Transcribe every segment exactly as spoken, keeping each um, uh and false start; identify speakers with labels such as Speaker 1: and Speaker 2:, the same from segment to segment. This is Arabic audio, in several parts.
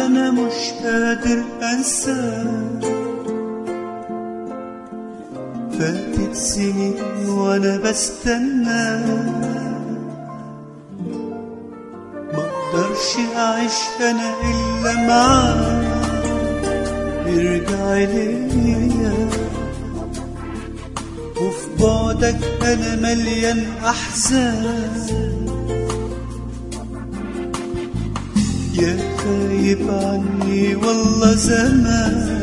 Speaker 1: وانا مش قادر انساك. فاتت سنين وانا بستناك، مقدرش اعيش انا الا معاك. ارجع ليا وفي بعدك انا مليان احزان. يا غايب عني والله زمان،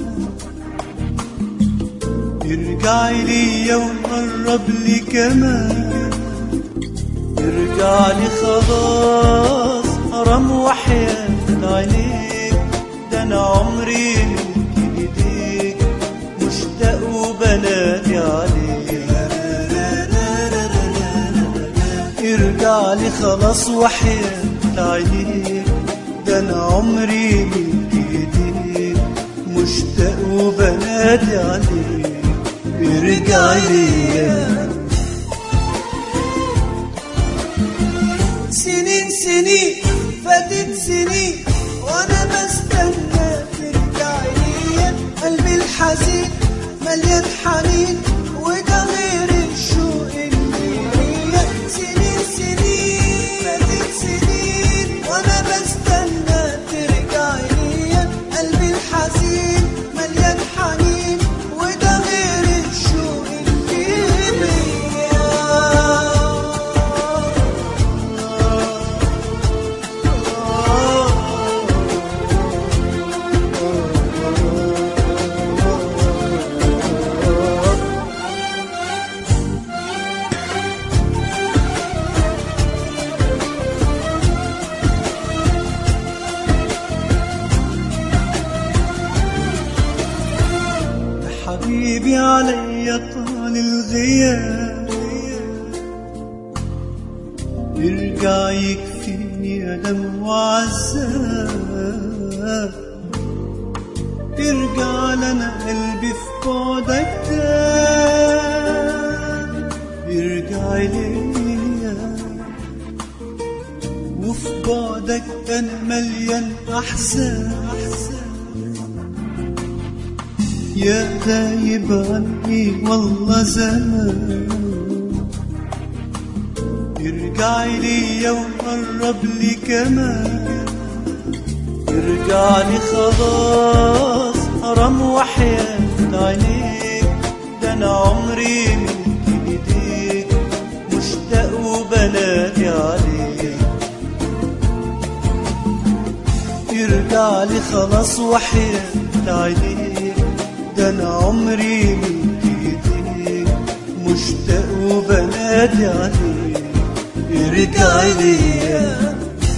Speaker 1: ارجع ليا وقرب لي كمان. ارجع لي خلاص حرام وحياة عينيك، ده انا عمري ملك ايديك، مشتاق وبنادي عليك. ارجع لي خلاص وحياة عينيك، ده انا عمري ملك ايديك، مشتاق وبنادي عليك. ارجع ليا.
Speaker 2: سنين سنين فاتت سنين وانا بستنى ترجع ليا. قلبي الحزين مليان حنين وده غير الشوق اللي ليا. سنين سنين فاتت سنين وانا بستنى ترجع ليا. قلبي الحزين مليان حنين وده غير الشوق اللي ليا.
Speaker 1: حبيبي عليا طال الغياب، ارجع يكفيني ألم وعذاب. ارجع لنا قلبي في بعدك تاب. ارجع ليا وفي بعدك أنا مليان أحزان. يا غايب عني والله زمان، ارجع ليا وقرب لي كمان. ارجع لي خلاص حرام وحياة عينيك، ده انا عمري ملك ايديك، مشتاق وبنادي عليك. ارجع لي خلاص وحياة عينيك، ده انا عمري ملك ايديك، مشتاق وبنادي عليك. ارجع ليا.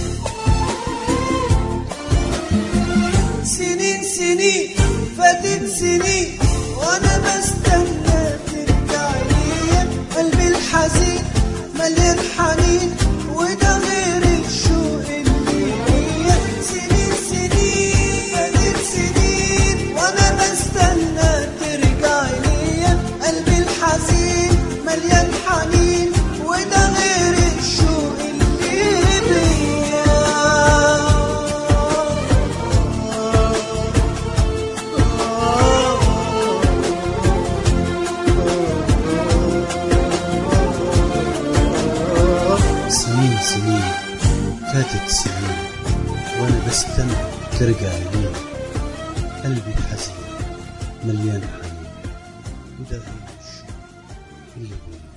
Speaker 2: سنين سنين فاتت سنين وانا بستنى ترجع ليا. قلبي الحزين مليان حنين وده غير الشوق اللي ليا. سنين سنين فاتت سنين وانا بستنى ترجع ليا. قلبي الحزين مليان حنين وده غير الشوق اللي ليا.
Speaker 3: سنين سنين فاتت سنين وانا بستنى ترجع لي. قلبي الحزين مليان حنين وده غير الشوق اللي بيا.